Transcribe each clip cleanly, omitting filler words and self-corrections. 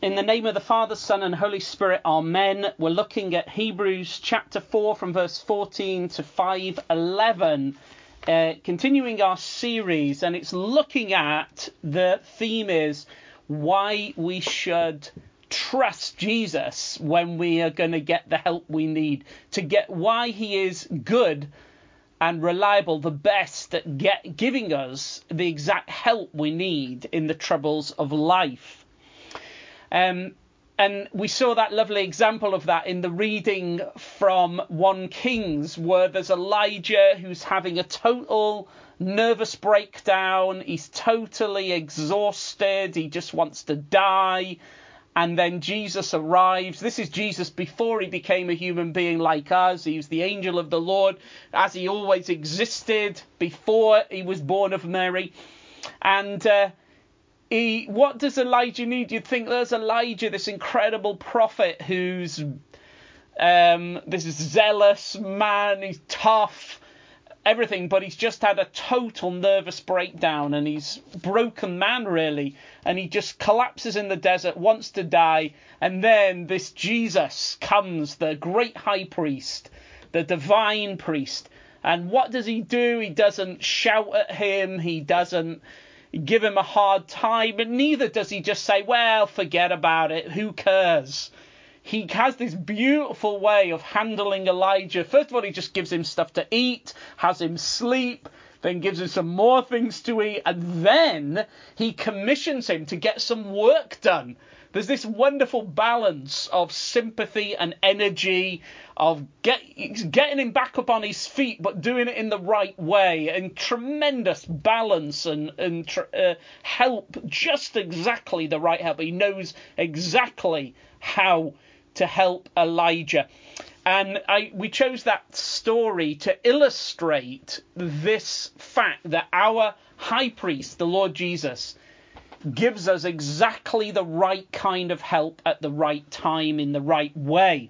In the name of the Father, Son, and Holy Spirit, Amen. We're looking at Hebrews chapter 4 from verse 14 to 5:11, continuing our series, and it's looking at the theme is why we should trust Jesus when we are going to get the help we need, to get why he is good and reliable, the best at giving us the exact help we need in the troubles of life. And we saw that lovely example of that in the reading from 1 Kings, where there's Elijah who's having a total nervous breakdown. He's totally exhausted. He just wants to die. And then Jesus arrives. This is Jesus before he became a human being like us. He was the angel of the Lord, as he always existed before he was born of Mary. And what does Elijah need? You'd think there's Elijah, this incredible prophet who's this zealous man, he's tough, everything, but he's just had a total nervous breakdown and he's a broken man, really, and he just collapses in the desert, wants to die, and then this Jesus comes, the great high priest, the divine priest, and what does he do? He doesn't shout at him, he doesn't give him a hard time, and neither does he just say, well, forget about it, who cares? He has this beautiful way of handling Elijah. First of all, he just gives him stuff to eat, has him sleep, then gives him some more things to eat, and then he commissions him to get some work done. There's this wonderful balance of sympathy and energy, of getting him back up on his feet, but doing it in the right way, and tremendous balance and help, just exactly the right help. He knows exactly how to help Elijah. And we chose that story to illustrate this fact that our high priest, the Lord Jesus, gives us exactly the right kind of help at the right time in the right way.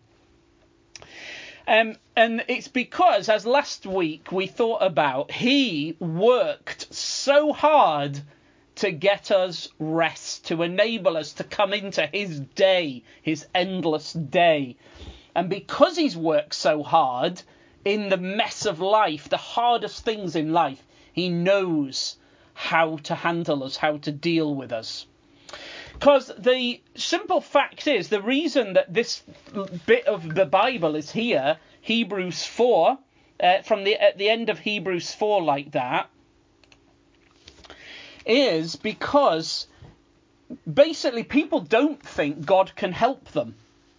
And it's because, as last week we thought about, he worked so hard to get us rest, to enable us to come into his day, his endless day. And because he's worked so hard in the mess of life, the hardest things in life, he knows how to handle us, how to deal with us. Because the simple fact is, the reason that this bit of the Bible is here, Hebrews 4, at the end of Hebrews 4 like that, is because basically people don't think God can help them.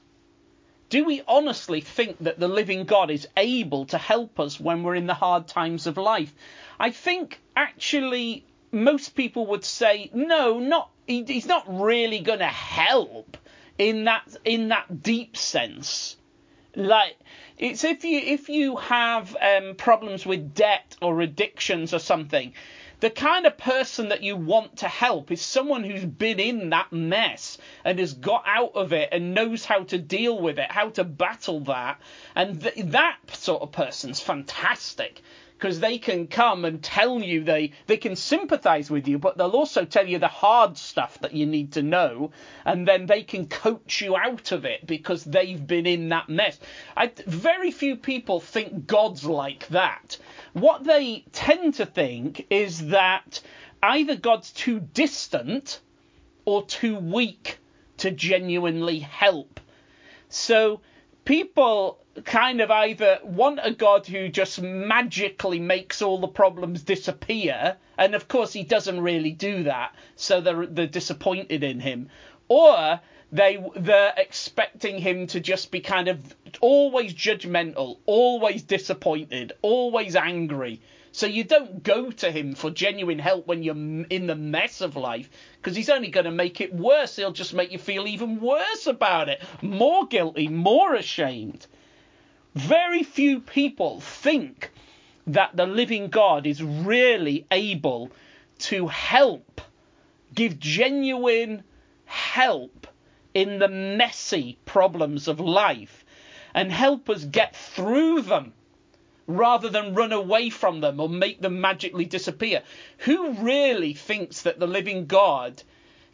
Do we honestly think that the living God is able to help us when we're in the hard times of life? I think actually most people would say, no, he's not really going to help in that deep sense. Like, it's if you have problems with debt or addictions or something, the kind of person that you want to help is someone who's been in that mess and has got out of it and knows how to deal with it, how to battle that. And that sort of person's fantastic, because they can come and tell you, they can sympathize with you, but they'll also tell you the hard stuff that you need to know, and then they can coach you out of it because they've been in that mess. Very few people think God's like that. What they tend to think is that either God's too distant or too weak to genuinely help. So people kind of either want a God who just magically makes all the problems disappear, and of course he doesn't really do that, so they're disappointed in him, or they're expecting him to just be kind of always judgmental, always disappointed, always angry. So you don't go to him for genuine help when you're in the mess of life, because he's only going to make it worse. He'll just make you feel even worse about it, more guilty, more ashamed. Very few people think that the living God is really able to help, give genuine help in the messy problems of life and help us get through them rather than run away from them or make them magically disappear. Who really thinks that the living God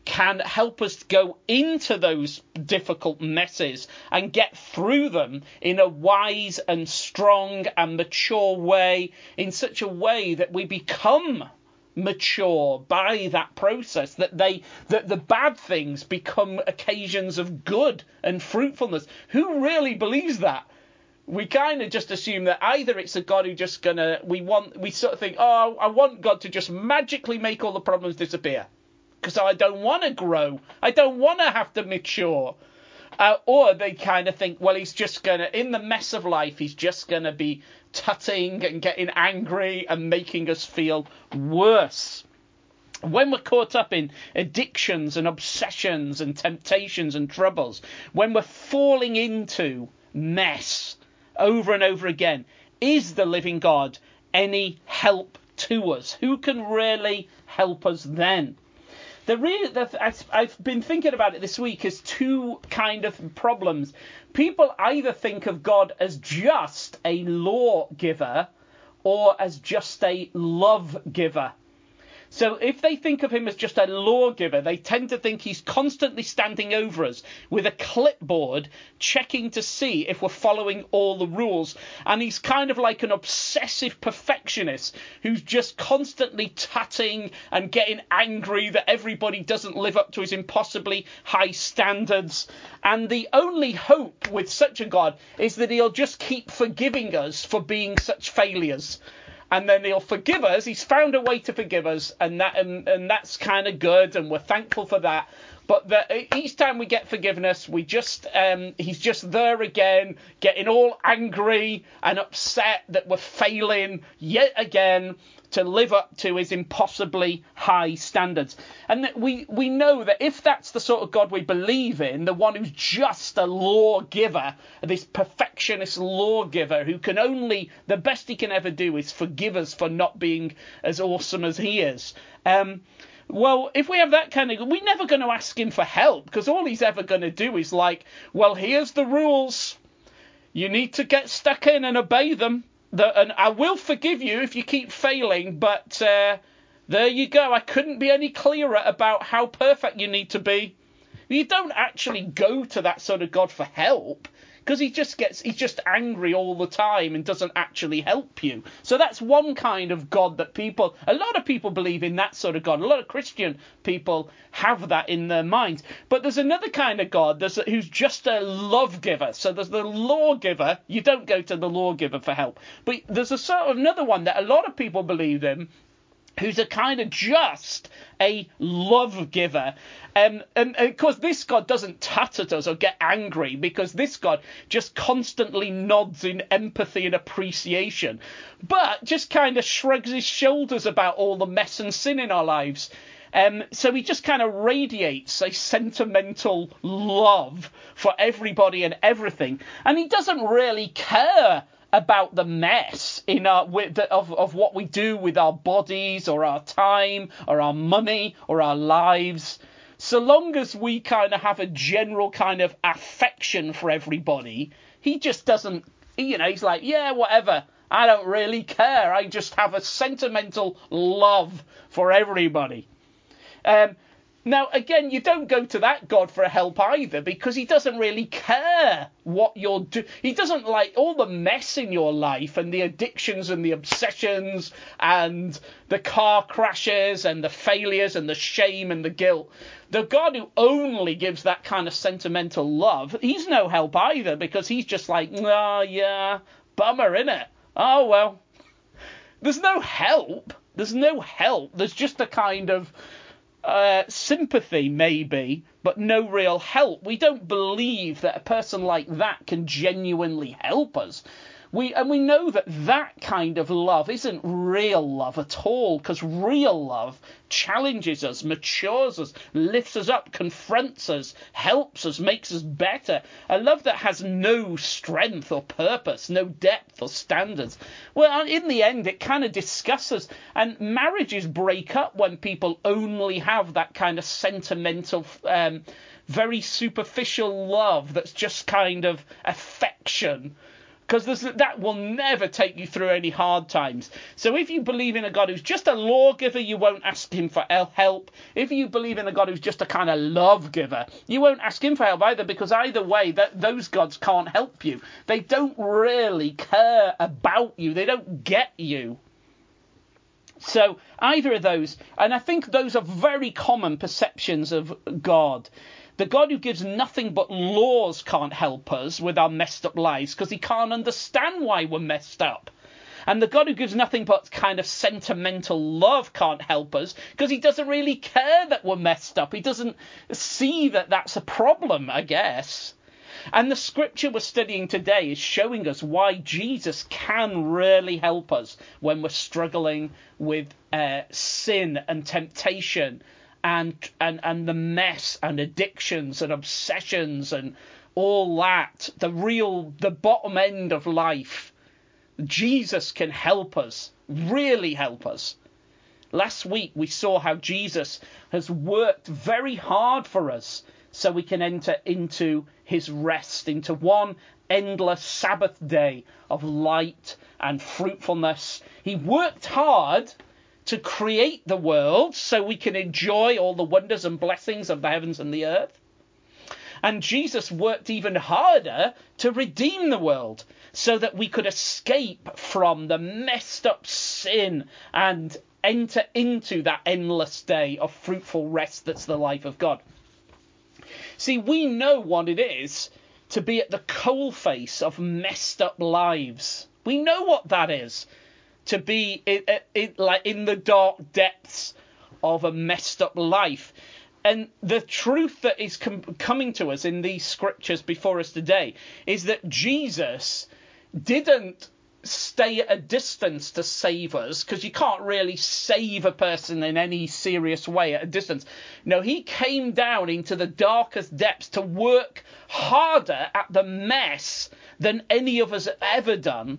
can help us go into those difficult messes and get through them in a wise and strong and mature way, in such a way that we become mature by that process, that the bad things become occasions of good and fruitfulness. Who really believes that? We kind of just assume that either it's a God who just we sort of think, oh, I want God to just magically make all the problems disappear because I don't want to grow, I don't want to have to mature. Or they kind of think, well, he's just going to, in the mess of life, he's just going to be tutting and getting angry and making us feel worse. When we're caught up in addictions and obsessions and temptations and troubles, when we're falling into mess over and over again, is the living God any help to us? Who can really help us then? I've been thinking about it this week as two kind of problems. People either think of God as just a lawgiver or as just a love giver. So if they think of him as just a lawgiver, they tend to think he's constantly standing over us with a clipboard, checking to see if we're following all the rules. And he's kind of like an obsessive perfectionist who's just constantly tutting and getting angry that everybody doesn't live up to his impossibly high standards. And the only hope with such a God is that he'll just keep forgiving us for being such failures. And then he'll forgive us. He's found a way to forgive us, and that's kind of good, and we're thankful for that. But each time we get forgiveness, he's just there again, getting all angry and upset that we're failing yet again to live up to his impossibly high standards. And that we know that if that's the sort of God we believe in, the one who's just a lawgiver, this perfectionist lawgiver who can only, the best he can ever do is forgive us for not being as awesome as he is. Well, if we have that kind of, we're never going to ask him for help, because all he's ever going to do is like, well, here's the rules. You need to get stuck in and obey them. And I will forgive you if you keep failing, but there you go. I couldn't be any clearer about how perfect you need to be. You don't actually go to that sort of God for help, because he's just angry all the time and doesn't actually help you. So that's one kind of God that a lot of people believe in, that sort of God. A lot of Christian people have that in their minds. But there's another kind of God who's just a love giver. So there's the lawgiver. You don't go to the lawgiver for help. But there's a sort of another one that a lot of people believe in, who's a kind of just a love giver. And of course, this God doesn't tut at us or get angry, because this God just constantly nods in empathy and appreciation, but just kind of shrugs his shoulders about all the mess and sin in our lives. So he just kind of radiates a sentimental love for everybody and everything. And he doesn't really care about the mess of what we do with our bodies or our time or our money or our lives. So long as we kind of have a general kind of affection for everybody, he just doesn't, he's like, yeah, whatever. I don't really care. I just have a sentimental love for everybody. Now, again, you don't go to that God for help either, because he doesn't really care what you're doing. He doesn't like all the mess in your life and the addictions and the obsessions and the car crashes and the failures and the shame and the guilt. The God who only gives that kind of sentimental love, he's no help either, because he's just like, oh, yeah, bummer, innit? Oh, well. There's no help. There's just a kind of sympathy, maybe, but no real help. We don't believe that a person like that can genuinely help us. We know that kind of love isn't real love at all, because real love challenges us, matures us, lifts us up, confronts us, helps us, makes us better. A love that has no strength or purpose, no depth or standards. Well, in the end, it kind of discusses, and marriages break up when people only have that kind of sentimental, very superficial love that's just kind of affection. Because that will never take you through any hard times. So if you believe in a God who's just a lawgiver, you won't ask him for help. If you believe in a God who's just a kind of love giver, you won't ask him for help either, because either way, those gods can't help you. They don't really care about you. They don't get you. So either of those, and I think those are very common perceptions of God. The God who gives nothing but laws can't help us with our messed up lives, because he can't understand why we're messed up. And the God who gives nothing but kind of sentimental love can't help us, because he doesn't really care that we're messed up. He doesn't see that that's a problem, I guess. And the scripture we're studying today is showing us why Jesus can really help us when we're struggling with sin and temptation and the mess and addictions and obsessions and all that, the bottom end of life. Jesus can help us, really help us. Last week we saw how Jesus has worked very hard for us so we can enter into his rest, into one endless Sabbath day of light and fruitfulness. He worked hard to create the world so we can enjoy all the wonders and blessings of the heavens and the earth. And Jesus worked even harder to redeem the world so that we could escape from the messed up sin and enter into that endless day of fruitful rest that's the life of God. See, we know what it is to be at the coalface of messed up lives. We know what that is, to be in the dark depths of a messed up life. And the truth that is coming to us in these scriptures before us today is that Jesus didn't stay at a distance to save us, because you can't really save a person in any serious way at a distance. No, he came down into the darkest depths to work harder at the mess than any of us have ever done.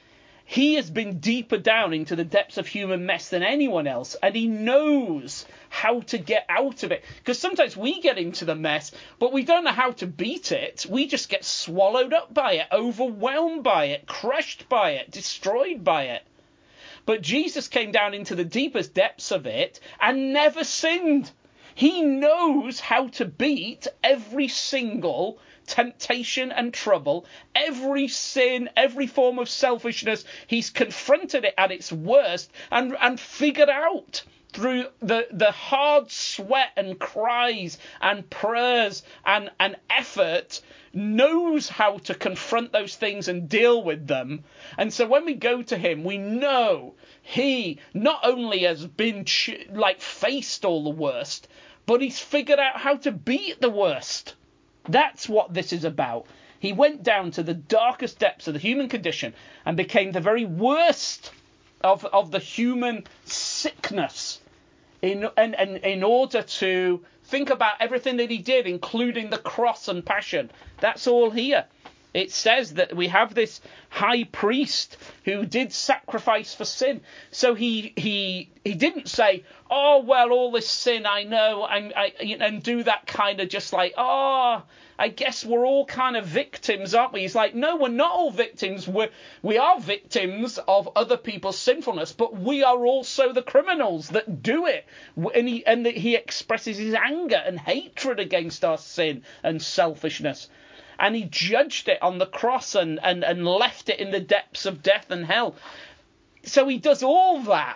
He has been deeper down into the depths of human mess than anyone else, and he knows how to get out of it. Because sometimes we get into the mess, but we don't know how to beat it. We just get swallowed up by it, overwhelmed by it, crushed by it, destroyed by it. But Jesus came down into the deepest depths of it and never sinned. He knows how to beat every single temptation and trouble, every sin, every form of selfishness. He's confronted it at its worst and figured out through the hard sweat and cries and prayers and effort, knows how to confront those things and deal with them. And so when we go to him, we know he not only has been faced all the worst, but he's figured out how to beat the worst. That's what this is about. He went down to the darkest depths of the human condition and became the very worst of the human sickness in order to think about everything that he did, including the cross and passion. That's all here. It says that we have this high priest who did sacrifice for sin. So he didn't say, oh, well, all this sin I know, and do that kind of just like, oh, I guess we're all kind of victims, aren't we? He's like, no, we're not all victims. We are victims of other people's sinfulness, but we are also the criminals that do it. And he expresses his anger and hatred against our sin and selfishness. And he judged it on the cross and left it in the depths of death and hell. So he does all that.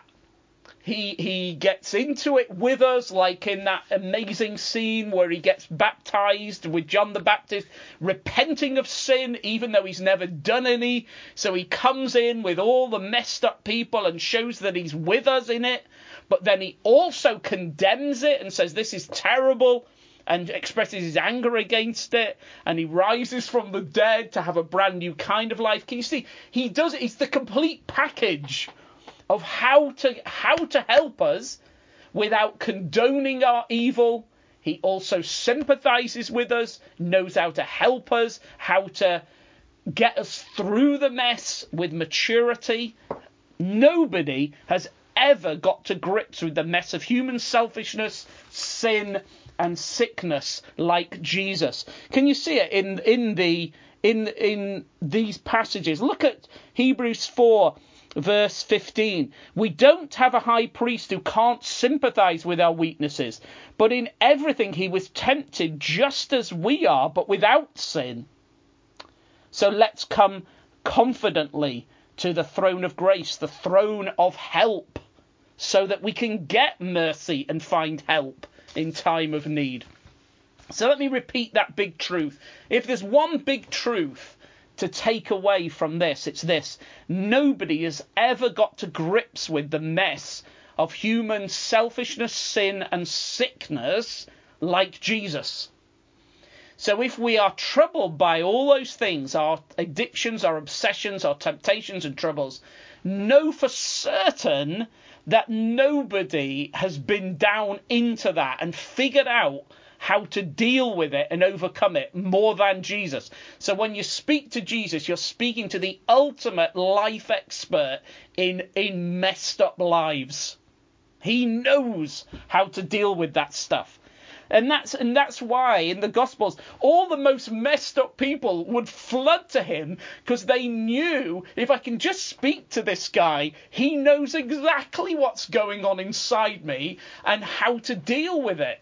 He gets into it with us, like in that amazing scene where he gets baptized with John the Baptist, repenting of sin, even though he's never done any. So he comes in with all the messed up people and shows that he's with us in it. But then he also condemns it and says, this is terrible, and expresses his anger against it, and he rises from the dead to have a brand new kind of life. Can you see? He does it. It's the complete package of how to help us without condoning our evil. He also sympathizes with us, knows how to help us, how to get us through the mess with maturity. Nobody has ever got to grips with the mess of human selfishness, sin, and sickness like Jesus. Can you see it in in these passages. Look at Hebrews 4, verse 15. We don't have a high priest who can't sympathize with our weaknesses, but in everything he was tempted just as we are, but without sin. So let's come confidently to the throne of grace, the throne of help, so that we can get mercy and find help in time of need. So let me repeat that big truth. If there's one big truth to take away from this, it's this: nobody has ever got to grips with the mess of human selfishness, sin, and sickness like Jesus. So if we are troubled by all those things, our addictions, our obsessions, our temptations and troubles, know for certain that nobody has been down into that and figured out how to deal with it and overcome it more than Jesus. So when you speak to Jesus, you're speaking to the ultimate life expert in messed up lives. He knows how to deal with that stuff. And that's why in the Gospels, all the most messed up people would flood to him, because they knew, if I can just speak to this guy, he knows exactly what's going on inside me and how to deal with it.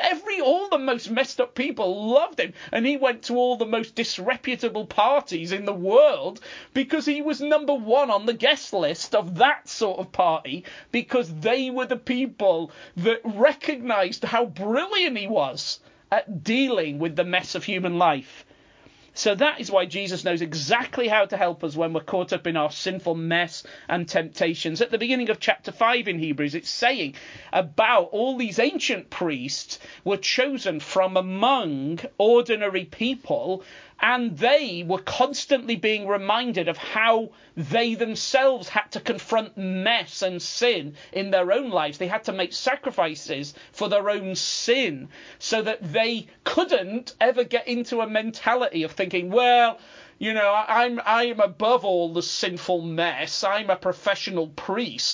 All the most messed up people loved him, and he went to all the most disreputable parties in the world because he was number one on the guest list of that sort of party, because they were the people that recognized how brilliant he was at dealing with the mess of human life. So that is why Jesus knows exactly how to help us when we're caught up in our sinful mess and temptations. At the beginning of chapter 5 in Hebrews, it's saying about all these ancient priests were chosen from among ordinary people, and they were constantly being reminded of how they themselves had to confront mess and sin in their own lives. They had to make sacrifices for their own sin, so that they couldn't ever get into a mentality of thinking, well, you know, I'm above all the sinful mess. I'm a professional priest.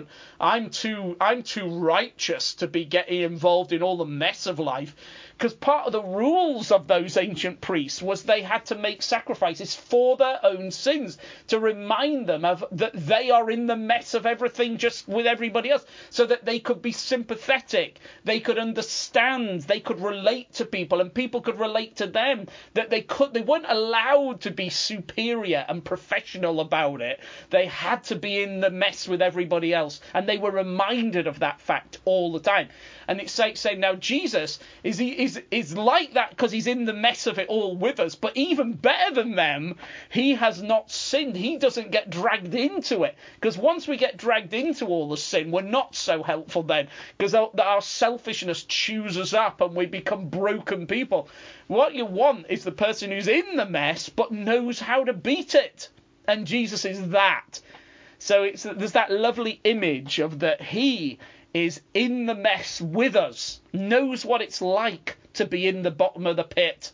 I'm too righteous to be getting involved in all the mess of life. Because part of the rules of those ancient priests was they had to make sacrifices for their own sins, to remind them of that they are in the mess of everything just with everybody else, so that they could be sympathetic, they could understand, they could relate to people, and people could relate to them. That they weren't allowed to be superior and professional about it. They had to be in the mess with everybody else, and they were reminded of that fact all the time. And it's saying now Jesus is like that because he's in the mess of it all with us. But even better than them, he has not sinned. He doesn't get dragged into it. Because once we get dragged into all the sin, we're not so helpful then. Because our selfishness chews us up and we become broken people. What you want is the person who's in the mess but knows how to beat it. And Jesus is that. So there's that lovely image of that he is in the mess with us, knows what it's like to be in the bottom of the pit,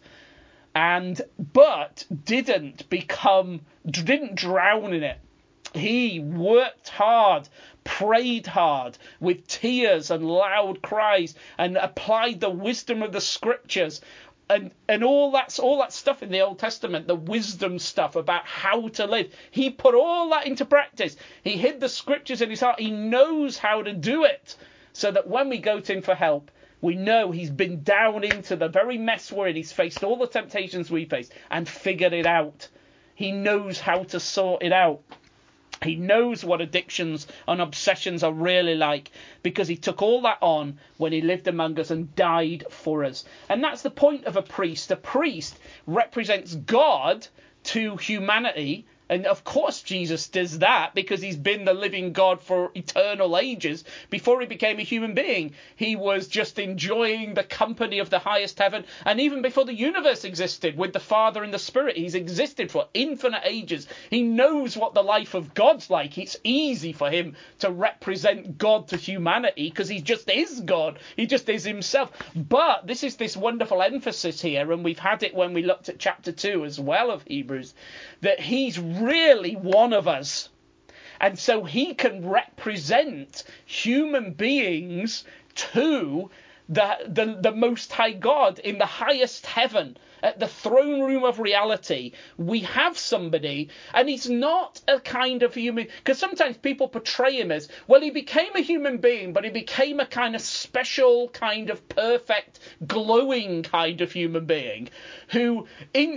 but didn't drown in it. He worked hard, prayed hard with tears and loud cries, and applied the wisdom of the scriptures. And all that stuff in the Old Testament, the wisdom stuff about how to live, he put all that into practice. He hid the scriptures in his heart. He knows how to do it, so that when we go to him for help, we know he's been down into the very mess we're in. He's faced all the temptations we face and figured it out. He knows how to sort it out. He knows what addictions and obsessions are really like, because he took all that on when he lived among us and died for us. And that's the point of a priest. A priest represents God to humanity. And of course Jesus does that, because he's been the living God for eternal ages. Before he became a human being, he was just enjoying the company of the highest heaven. And even before the universe existed, with the Father and the Spirit, he's existed for infinite ages. He knows what the life of God's like. It's easy for him to represent God to humanity, because he just is God. He just is himself. But this is this wonderful emphasis here, and we've had it when we looked at chapter 2 as well of Hebrews, that he's really one of us. And so he can represent human beings to the Most High God in the highest heaven. at the throne room of reality, we have somebody, and he's not a kind of human, because sometimes people portray him as, well, he became a human being, but he became a kind of special, kind of perfect, glowing kind of human being, who,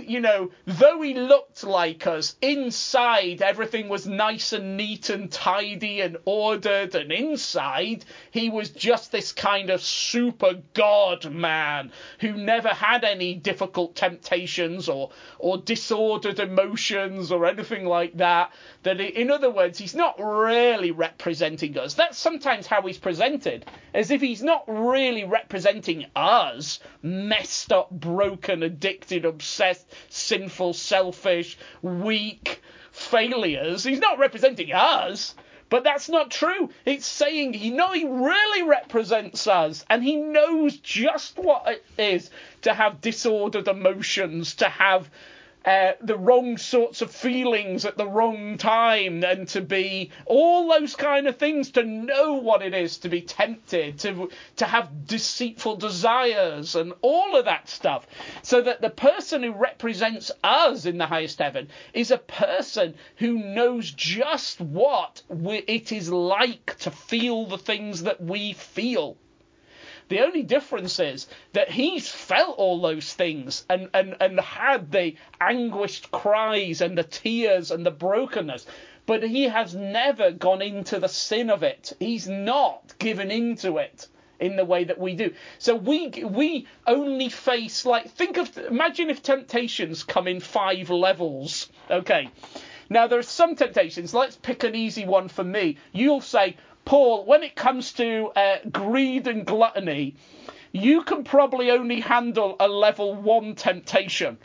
though he looked like us, inside everything was nice and neat and tidy and ordered, and inside he was just this kind of super God man who never had any difficult temptations or disordered emotions or anything like that. In other words, he's not really representing us. That's sometimes how he's presented, as if he's not really representing us, messed up, broken, addicted, obsessed, sinful, selfish, weak failures. He's not representing us. But that's not true. It's saying, he really represents us, and he knows just what it is to have disordered emotions, to have the wrong sorts of feelings at the wrong time, and to be all those kind of things, to know what it is to be tempted, to have deceitful desires and all of that stuff. So that the person who represents us in the highest heaven is a person who knows just what it is like to feel the things that we feel. The only difference is that he's felt all those things and had the anguished cries and the tears and the brokenness, but he has never gone into the sin of it. He's not given into it in the way that we do. So we only face, imagine if temptations come in 5 levels. Okay. Now there are some temptations. Let's pick an easy one for me. You'll say, Paul, when it comes to greed and gluttony, you can probably only handle a level 1 temptation.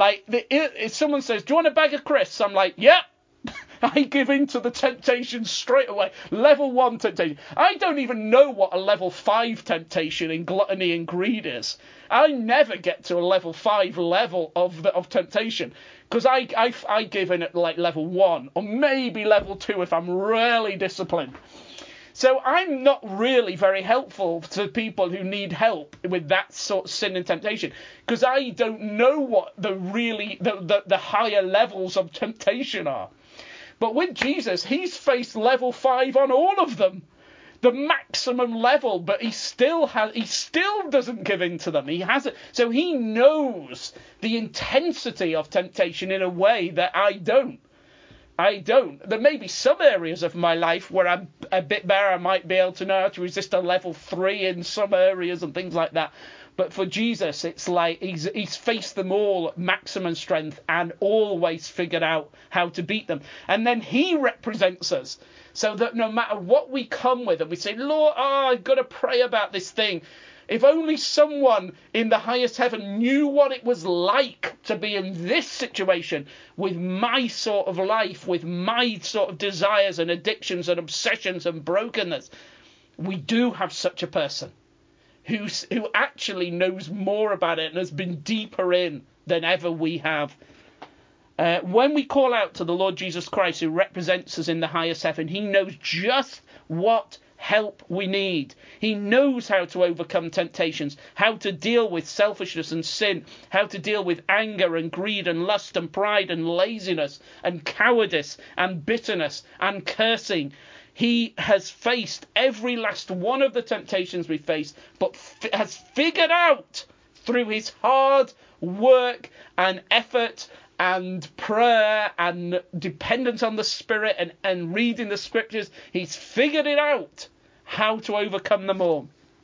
If someone says, do you want a bag of crisps? I'm like, yep. I give in to the temptation straight away. Level 1 temptation. I don't even know what a level 5 temptation in gluttony and greed is. I never get to a level 5 level of temptation, because I give in at level 1 or maybe level 2 if I'm really disciplined. So I'm not really very helpful to people who need help with that sort of sin and temptation, because I don't know what the higher levels of temptation are. But with Jesus, he's faced level 5 on all of them, the maximum level, but he still doesn't give in to them. He hasn't. So he knows the intensity of temptation in a way that I don't. There may be some areas of my life where I'm a bit better. I might be able to know how to resist a level 3 in some areas and things like that. But for Jesus, it's like he's faced them all at maximum strength and always figured out how to beat them. And then he represents us, so that no matter what we come with and we say, Lord, I've got to pray about this thing. If only someone in the highest heaven knew what it was like to be in this situation with my sort of life, with my sort of desires and addictions and obsessions and brokenness. We do have such a person who actually knows more about it and has been deeper in than ever we have. When we call out to the Lord Jesus Christ, who represents us in the highest heaven, he knows just what help we need. He knows how to overcome temptations, how to deal with selfishness and sin, how to deal with anger and greed and lust and pride and laziness and cowardice and bitterness and cursing. He has faced every last one of the temptations we face, but has figured out through his hard work and effort and prayer and dependence on the Spirit and reading the scriptures, he's figured it out how to overcome them all.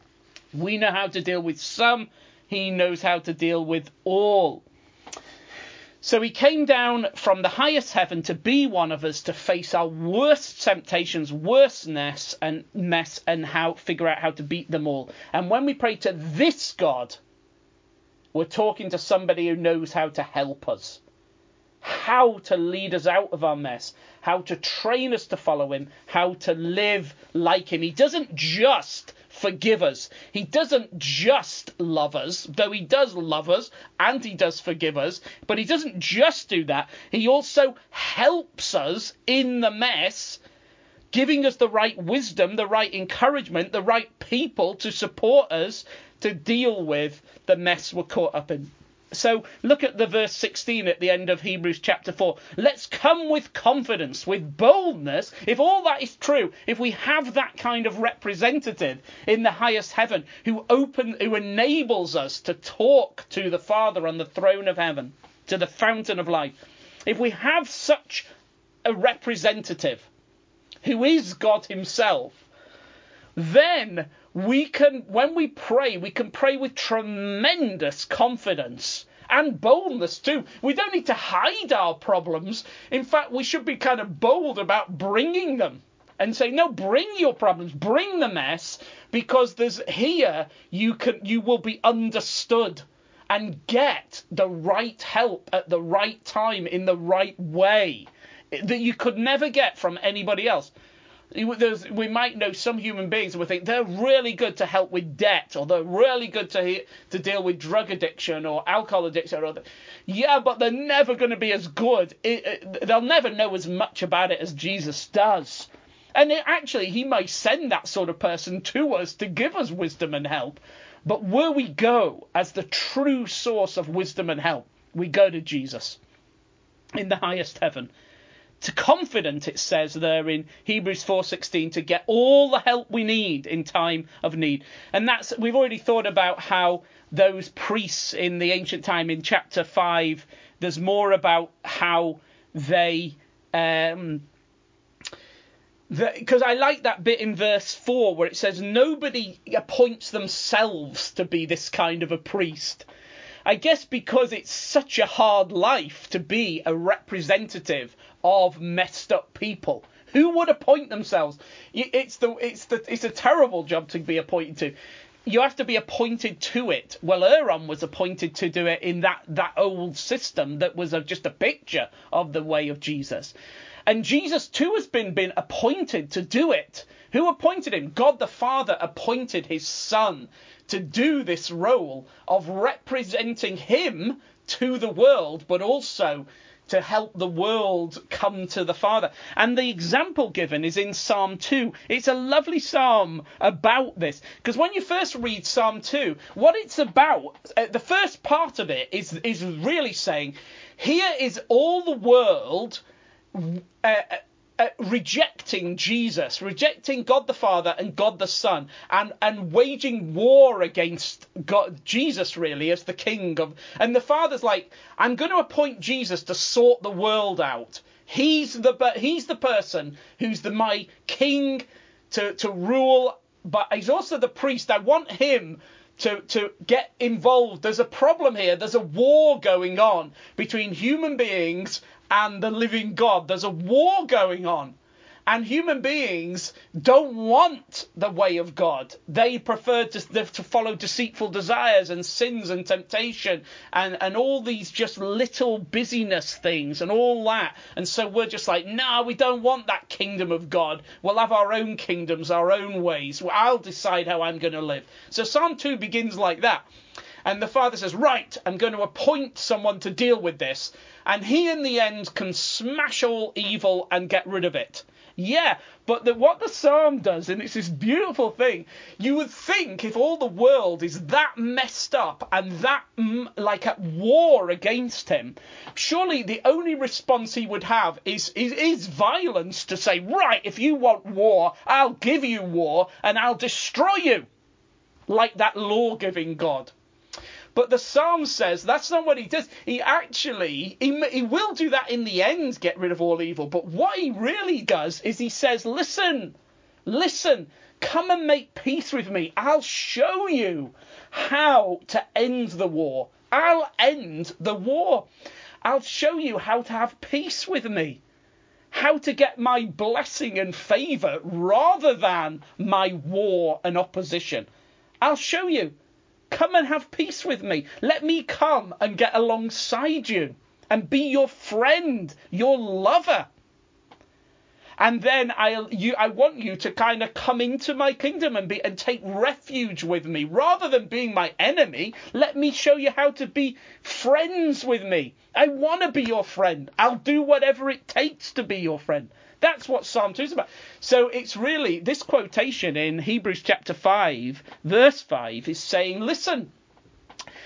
We know how to deal with some, he knows how to deal with all. So he came down from the highest heaven to be one of us, to face our worst temptations, worst mess, and figure out how to beat them all. And when we pray to this God, we're talking to somebody who knows how to help us, how to lead us out of our mess, how to train us to follow him, how to live like him. He doesn't just forgive us. He doesn't just love us, though he does love us and he does forgive us. But he doesn't just do that. He also helps us in the mess, giving us the right wisdom, the right encouragement, the right people to support us to deal with the mess we're caught up in. So look at the verse 16 at the end of Hebrews chapter 4. Let's come with confidence, with boldness. If all that is true, if we have that kind of representative in the highest heaven who enables us to talk to the Father on the throne of heaven, to the fountain of life, if we have such a representative who is God himself, then we can, when we can pray with tremendous confidence and boldness too. We don't need to hide our problems. In fact, we should be kind of bold about bringing them and say, no, bring your problems, bring the mess, because you will be understood and get the right help at the right time in the right way that you could never get from anybody else. We might know some human beings and we think they're really good to help with debt, or they're really good to deal with drug addiction or alcohol addiction. Yeah, but they're never going to be as good. They'll never know as much about it as Jesus does. And actually, he may send that sort of person to us to give us wisdom and help. But where we go as the true source of wisdom and help, we go to Jesus in the highest heaven. To confident, it says there in Hebrews 4:16, to get all the help we need in time of need. And we've already thought about how those priests in the ancient time in chapter 5, there's more about how they... Because I like that bit in verse 4 where it says nobody appoints themselves to be this kind of a priest. I guess because it's such a hard life to be a representative of messed up people. Who would appoint themselves? It's a terrible job to be appointed to. You have to be appointed to it. Well, Aaron was appointed to do it in that old system that was just a picture of the way of Jesus. And Jesus too has been appointed to do it. Who appointed him? God the Father appointed his Son to do this role of representing him to the world, but also to help the world come to the Father. And the example given is in Psalm 2. It's a lovely psalm about this, because when you first read Psalm 2, what it's about, the first part of it is really saying, here is all the world rejecting Jesus, rejecting God the Father and God the Son, and waging war against God, Jesus really as the king of. And the Father's like, I'm going to appoint Jesus to sort the world out. He's the person who's my king to rule, but he's also the priest. I want him to get involved. There's a problem here. There's a war going on between human beings and the living God. There's a war going on. And human beings don't want the way of God. They prefer to follow deceitful desires and sins and temptation and all these just little busyness things and all that. And so we're just like, no, we don't want that kingdom of God. We'll have our own kingdoms, our own ways. I'll decide how I'm going to live. So Psalm 2 begins like that. And the Father says, right, I'm going to appoint someone to deal with this. And he, in the end, can smash all evil and get rid of it. Yeah, but what the psalm does, and it's this beautiful thing, you would think if all the world is that messed up and that like at war against him, surely the only response he would have is violence, to say, right, if you want war, I'll give you war and I'll destroy you, like that law-giving God. But the psalm says that's not what he does. He will do that in the end, get rid of all evil. But what he really does is he says, listen, come and make peace with me. I'll show you how to end the war. I'll end the war. I'll show you how to have peace with me. How to get my blessing and favour rather than my war and opposition. I'll show you. Come and have peace with me. Let me come and get alongside you and be your friend, your lover. And then I want you to kind of come into my kingdom and take refuge with me. Rather than being my enemy, let me show you how to be friends with me. I want to be your friend. I'll do whatever it takes to be your friend. That's what Psalm 2 is about. So it's really, this quotation in Hebrews chapter 5, verse 5, is saying, listen,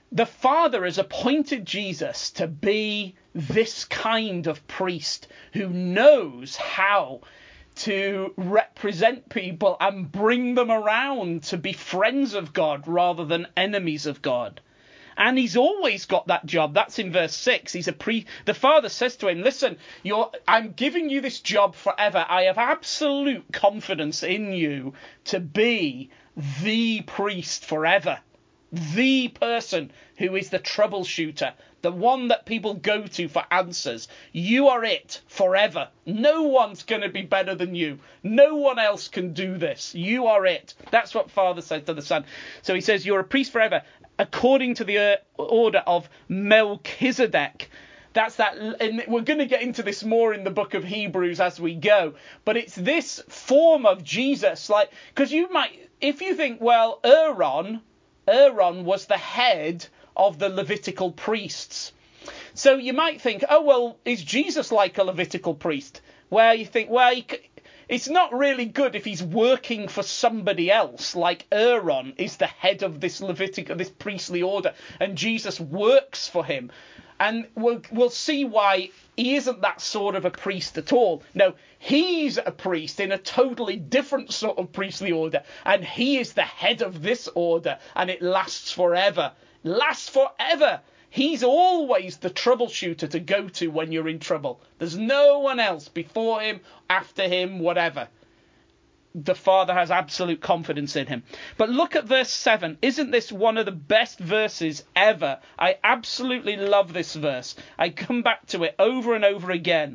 The Father has appointed Jesus to be this kind of priest who knows how to represent people and bring them around to be friends of God rather than enemies of God. And he's always got that job. That's in verse 6. The Father says to him, listen, I'm giving you this job forever. I have absolute confidence in you to be the priest forever. The person who is the troubleshooter, the one that people go to for answers. You are it forever. No one's going to be better than you. No one else can do this. You are it. That's what Father said to the Son. So he says, you're a priest forever, according to the order of Melchizedek. That's that, and we're going to get into this more in the book of Hebrews as we go. But it's this form of Jesus, because you might, if you think, well, Aaron was the head of the Levitical priests. So you might think, oh, well, is Jesus like a Levitical priest? Where you think, well, it's not really good if he's working for somebody else, like Aaron is the head of this this priestly order, and Jesus works for him. And we'll see why he isn't that sort of a priest at all. No, he's a priest in a totally different sort of priestly order, and he is the head of this order, and it lasts forever. Lasts forever. He's always the troubleshooter to go to when you're in trouble. There's no one else before him, after him, whatever. The Father has absolute confidence in him. But look at verse 7. Isn't this one of the best verses ever? I absolutely love this verse. I come back to it over and over again.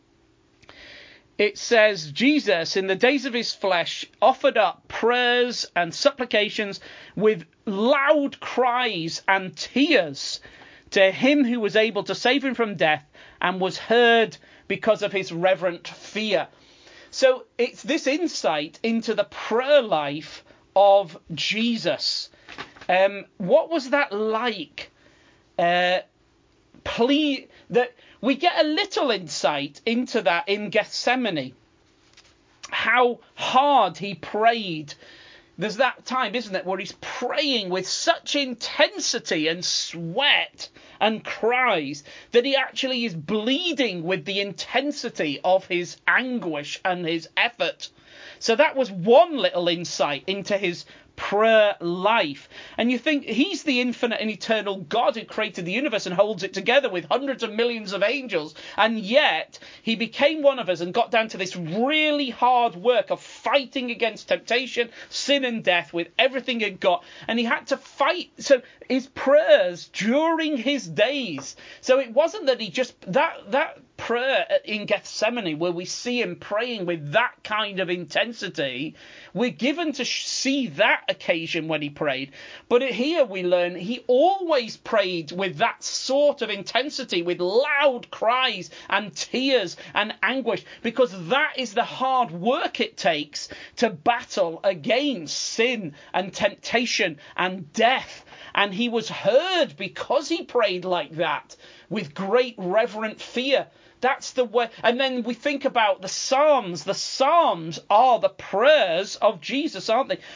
It says, Jesus, in the days of his flesh, offered up prayers and supplications with loud cries and tears to him who was able to save him from death, and was heard because of his reverent fear. So it's this insight into the prayer life of Jesus. What was that like? That we get a little insight into that in Gethsemane. How hard he prayed. There's that time, isn't it, where he's praying with such intensity and sweat and cries that he actually is bleeding with the intensity of his anguish and his effort. So that was one little insight into his prayer life. And you think he's the infinite and eternal God who created the universe and holds it together with hundreds of millions of angels, and yet he became one of us and got down to this really hard work of fighting against temptation, sin and death with everything he'd got, and he had to fight. So his prayers during his days, so it wasn't that he just that prayer in Gethsemane where we see him praying with that kind of intensity, we're given to see that occasion when he prayed. But here we learn he always prayed with that sort of intensity, with loud cries and tears and anguish, because that is the hard work it takes to battle against sin and temptation and death. And he was heard because he prayed like that, with great reverent fear. That's the way. And then we think about the Psalms. The Psalms are the prayers of Jesus, aren't they?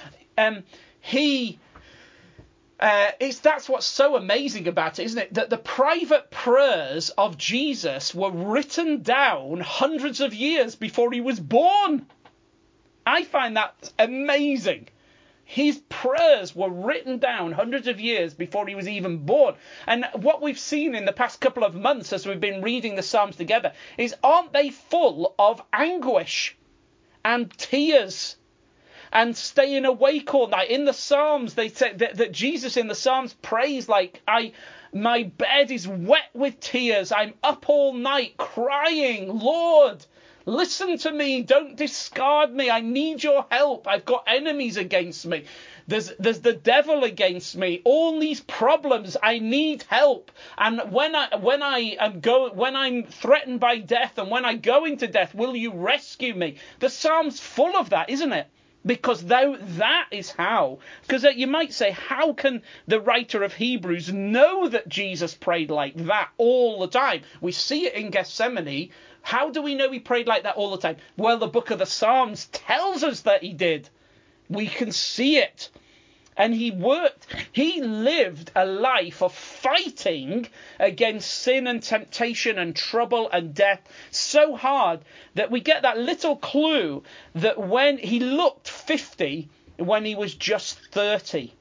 That's what's so amazing about it, isn't it? That the private prayers of Jesus were written down hundreds of years before he was born. I find that amazing. His prayers were written down hundreds of years before he was even born. And what we've seen in the past couple of months as we've been reading the Psalms together is, aren't they full of anguish and tears and staying awake all night? In the Psalms, they say that Jesus in the Psalms prays like, my bed is wet with tears. I'm up all night crying, Lord, listen to me. Don't discard me. I need your help. I've got enemies against me. There's the devil against me. All these problems. I need help. And when I'm threatened by death, and when I go into death, will you rescue me? The Psalm's full of that, isn't it? Because that is how. Because you might say, how can the writer of Hebrews know that Jesus prayed like that all the time? We see it in Gethsemane. How do we know he prayed like that all the time? Well, the book of the Psalms tells us that he did. We can see it. And he lived a life of fighting against sin and temptation and trouble and death so hard that we get that little clue that when he looked 50 when he was just 30.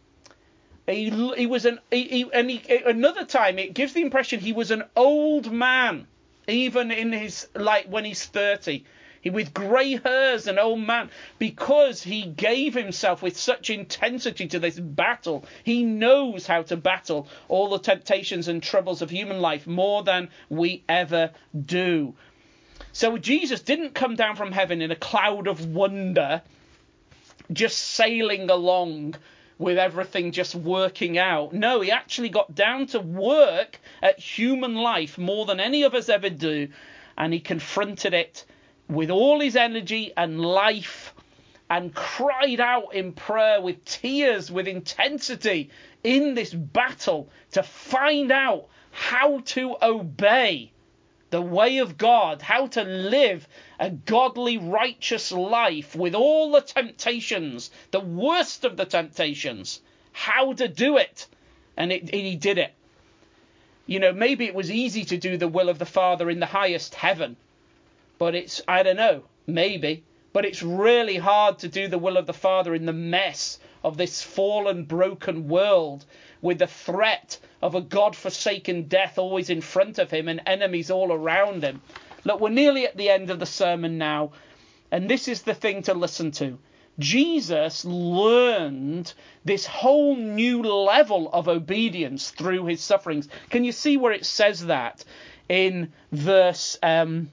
Another time it gives the impression he was an old man, even in his, like, when he's 30. With grey hairs, an old man, because he gave himself with such intensity to this battle. He knows how to battle all the temptations and troubles of human life more than we ever do. So Jesus didn't come down from heaven in a cloud of wonder, just sailing along with everything just working out. No, he actually got down to work at human life more than any of us ever do, and he confronted it with all his energy and life, and cried out in prayer with tears, with intensity, in this battle to find out how to obey the way of God, how to live a godly, righteous life with all the temptations, the worst of the temptations, how to do it. And he did it. You know, maybe it was easy to do the will of the Father in the highest heaven, but I don't know, maybe. But it's really hard to do the will of the Father in the mess of this fallen, broken world, with the threat of a God-forsaken death always in front of him and enemies all around him. Look, we're nearly at the end of the sermon now, and this is the thing to listen to. Jesus learned this whole new level of obedience through his sufferings. Can you see where it says that in verse 8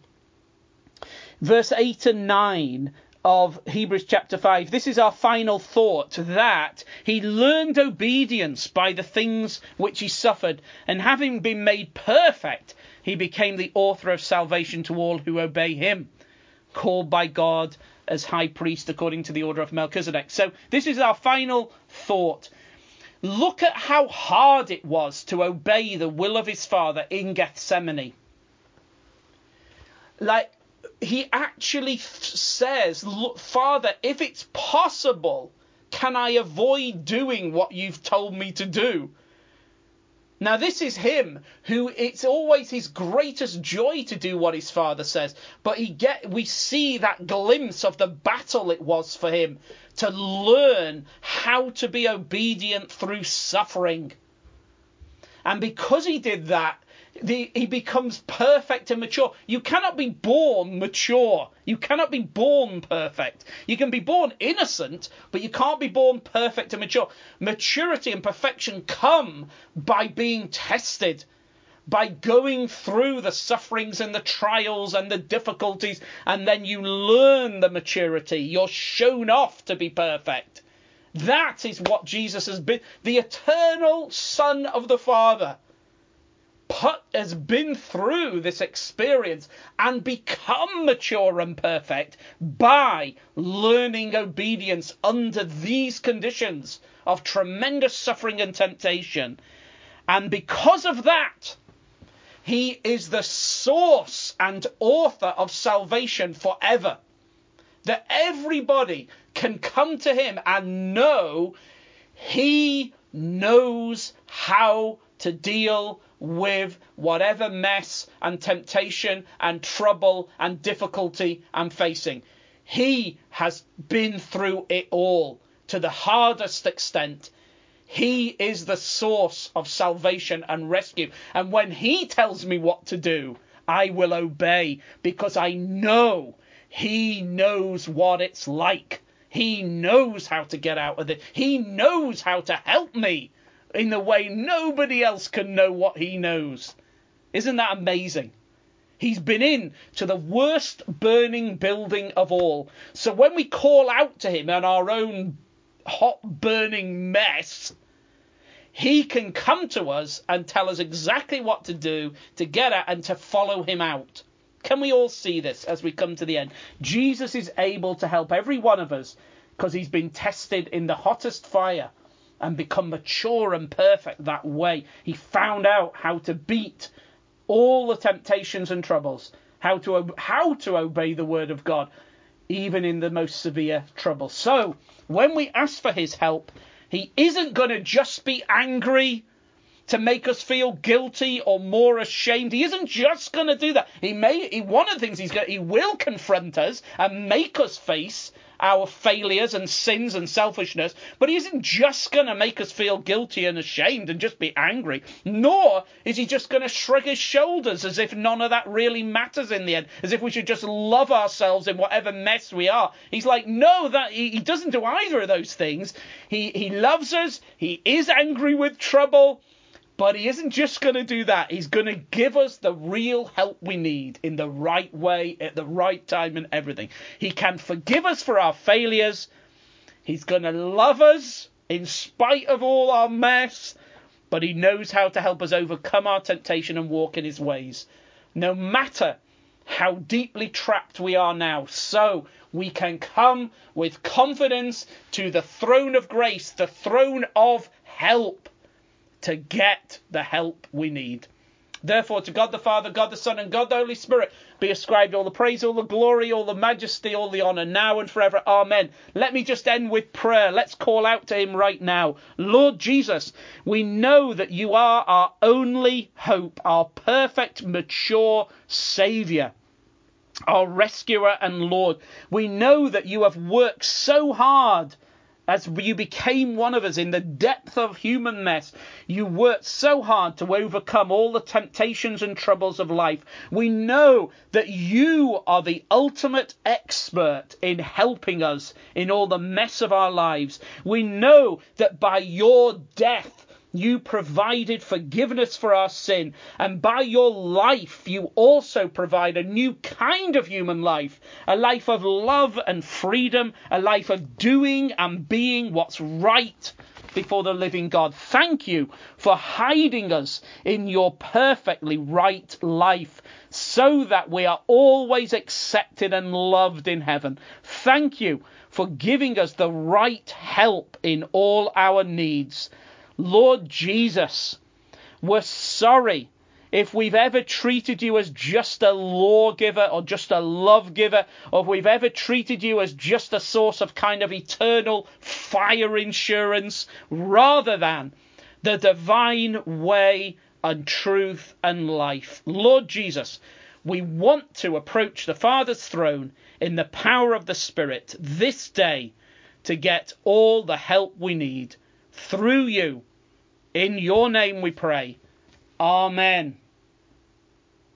and 9 of Hebrews chapter 5? This is our final thought, that he learned obedience by the things which he suffered, and having been made perfect, he became the author of salvation to all who obey him, called by God as high priest according to the order of Melchizedek. So this is our final thought. Look at how hard it was to obey the will of his Father in Gethsemane. Like, he actually says, look, Father, if it's possible, can I avoid doing what you've told me to do? Now, this is him who, it's always his greatest joy to do what his Father says. But we see that glimpse of the battle it was for him to learn how to be obedient through suffering. And because he did that, he becomes perfect and mature. You cannot be born mature. You cannot be born perfect. You can be born innocent, but you can't be born perfect and mature. Maturity and perfection come by being tested, by going through the sufferings and the trials and the difficulties, and then you learn the maturity. You're shown off to be perfect. That is what Jesus has been. The eternal Son of the Father has been through this experience and become mature and perfect by learning obedience under these conditions of tremendous suffering and temptation. And because of that, he is the source and author of salvation forever. That everybody can come to him and know he knows how to deal with whatever mess and temptation and trouble and difficulty I'm facing. He has been through it all to the hardest extent. He is the source of salvation and rescue. And when he tells me what to do, I will obey, because I know he knows what it's like. He knows how to get out of it. He knows how to help me in the way nobody else can know what he knows. Isn't that amazing? He's been in to the worst burning building of all. So when we call out to him in our own hot burning mess, he can come to us and tell us exactly what to do to get at and to follow him out. Can we all see this as we come to the end? Jesus is able to help every one of us because he's been tested in the hottest fire and become mature and perfect that way. He found out how to beat all the temptations and troubles, how to obey the word of God, even in the most severe trouble. So, when we ask for his help, He isn't going to just be angry to make us feel guilty or more ashamed. He isn't just going to do that. One of the things he will confront us and make us face our failures and sins and selfishness, but he isn't just going to make us feel guilty and ashamed and just be angry, nor is he just going to shrug his shoulders as if none of that really matters in the end, as if we should just love ourselves in whatever mess we are. He's like, no, that he doesn't do either of those things. He loves us. He is angry with trouble. But he isn't just going to do that. He's going to give us the real help we need in the right way, at the right time and everything. He can forgive us for our failures. He's going to love us in spite of all our mess. But he knows how to help us overcome our temptation and walk in his ways, no matter how deeply trapped we are now. So we can come with confidence to the throne of grace, the throne of help, to get the help we need. Therefore, to God the Father, God the Son, and God the Holy Spirit be ascribed all the praise, all the glory, all the majesty, all the honour, now and forever. Amen. Let me just end with prayer. Let's call out to him right now. Lord Jesus, we know that you are our only hope, our perfect, mature Saviour, our rescuer and Lord. We know that you have worked so hard as you became one of us in the depth of human mess. You worked so hard to overcome all the temptations and troubles of life. We know that you are the ultimate expert in helping us in all the mess of our lives. We know that by your death, you provided forgiveness for our sin, and by your life you also provide a new kind of human life, a life of love and freedom, a life of doing and being what's right before the living God. Thank you for hiding us in your perfectly right life, so that we are always accepted and loved in heaven. Thank you for giving us the right help in all our needs. Lord Jesus, we're sorry if we've ever treated you as just a lawgiver or just a love giver, or if we've ever treated you as just a source of kind of eternal fire insurance, rather than the divine way and truth and life. Lord Jesus, we want to approach the Father's throne in the power of the Spirit this day to get all the help we need through you. In your name we pray. Amen.